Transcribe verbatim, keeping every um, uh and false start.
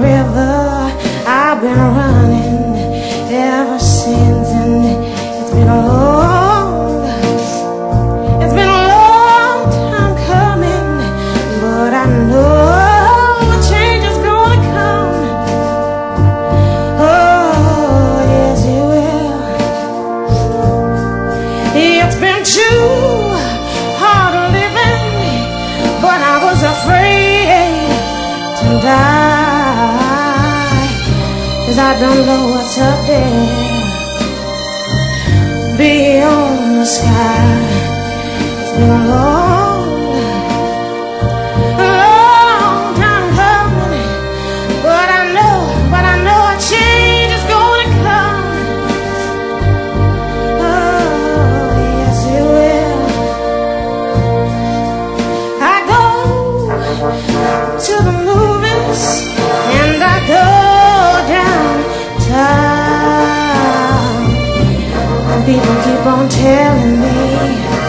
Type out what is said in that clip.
river I've been running ever since, and it's been a long, it's been a long time coming, but I know a change is gonna come. Oh, yes it will. It's been too hard living, but I was afraid to die, 'cause I don't know what's up there beyond the sky. It's been a long, a long time coming, but I know, but I know a change is gonna come. Oh, yes it will. I go to the movies and I go downtown, and people keep on telling me